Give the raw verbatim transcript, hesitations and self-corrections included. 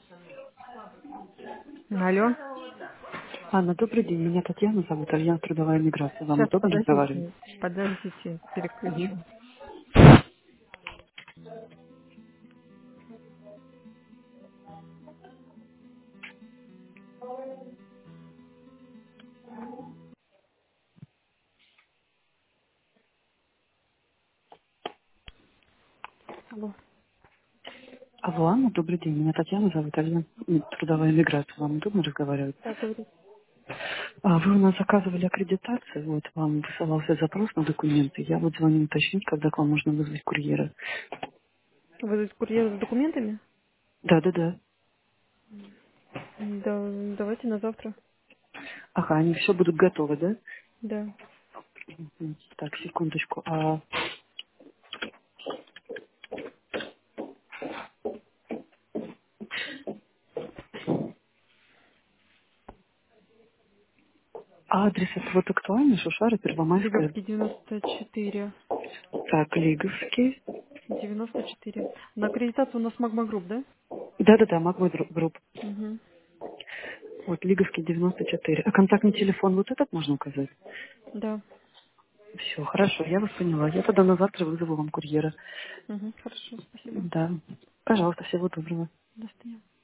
Алло. Анна, добрый день. Меня Татьяна зовут, Альянс Трудовая миграция. Вам Сейчас, удобно разговаривать? подождите. Подождите, Мгм. переключу. Алло. Алло, Анна, добрый день. Меня Татьяна зовут, Альянс м, Трудовая миграция. Вам удобно разговаривать? Так, говорит. А, вы у нас заказывали аккредитацию, вот вам высылался запрос на документы. Я вот звоню уточнить, когда к вам можно вызвать курьера. Вы курьер с документами? Да, да, да. Да, давайте на завтра. Ага, они все будут готовы, да? Да. М, Так, секундочку. А, а адрес это вот актуальный? Шушара, Первомайская. Лиговский девяносто четыре. Так, Лиговский. девяносто четыре. На аккредитацию у нас Магма Групп, да? Да, да, да, могу групп. Угу. Вот, Лиговский девяносто четыре. А контактный телефон вот этот можно указать? Да. Все, хорошо, я вас поняла. Я тогда на завтра вызову вам курьера. Угу. Хорошо, спасибо. Да. Пожалуйста, всего доброго. До свидания.